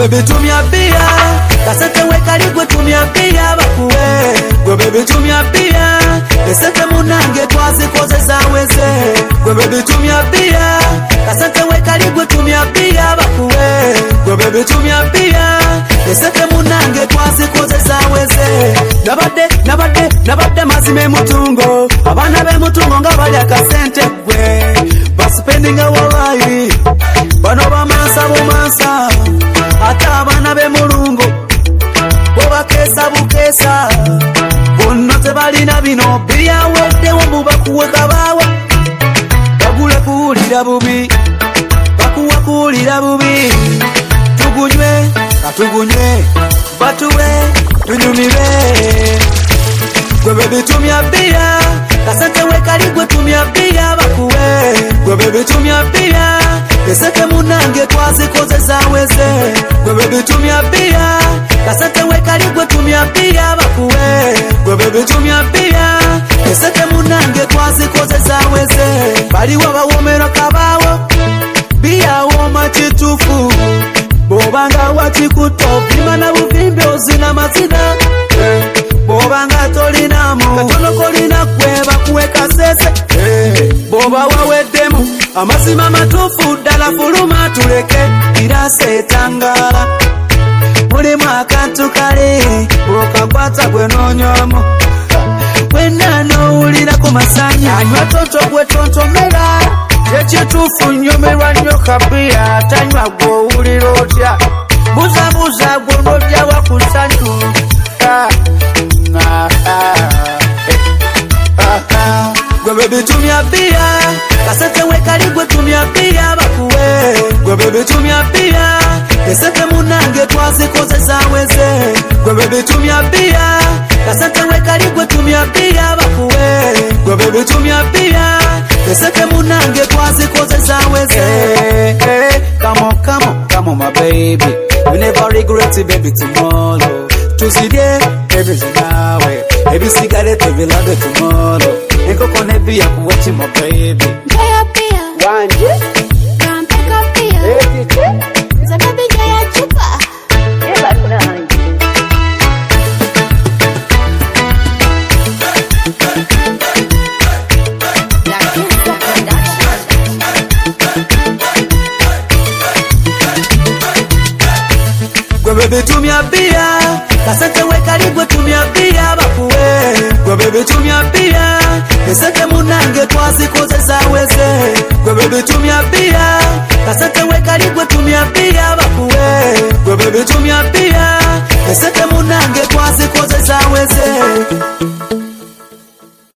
baby tumia bia kasete wekali gwe tumia bia bakuwe gwe baby tumia bia esete munange twazikozesa weze gwe baby tumia bia kasete wekali gwe tumia bia bakuwe gwe baby tumia bia esete munange twazikozesa weze nabadde mazime mutungo abana be mutungo nga bali akasente gwe basipendinga wallahi bano bamansa ata abana be mulungo bobakesa bukesa bonna tebalina bino byaweddewo mubakuwe kabawa bagule kuwulira bubi bakuwa kuwulira bubi tugunywe katugunywe batuwe tunyumire gwe baby tumia bia kasente wekali gwe tumia bia bakuwe gwe baby tumia bia esete munange twazikozesa weze gwe baby tumia bia kasente wekali gwe tumia bia bakuwe gwe baby tumia bia esete munange twazikozesa weze baliwo bawomero kabawo bia woma kitufu bobanga wakikuto bimana buvimbe ozina mazina bobanga tolinamu katono kolina kweba kuweka sese boba waweddemu amazima matufu ddala fuluma tuleke irase etangala mulimu akantu kale okakwata gwe noonywamu wenna nowulira ku masanya anywa tonto gwe tontomera ekituufu nyomerwa nnyo kabiya tanywa gw'owulira otya buzabuza gw'onojja wakusanyu gwe baby tumia bia kasete wekali gwe tumia bia bakuwe gwe baby tumia bia esete munange twazikozesa weze gwe baby tumia bia kasete wekali gwe tumia bia bakuwe gwe baby tumia bia esete munange twazikozesa weze come on my baby you never regret it baby tomorrow tusidye everything nawe ebisigale tubilage tomorrow enkoko nebia kuwachi my baby Jaya pia wanje nampeka pia za baby jaya chupa eba nange gwe baby tumia bia kasete wekali gwe tumia bia bakuwe gwe baby tumia bia esete munange twazikozesa weze gwe baby tumia bia kasete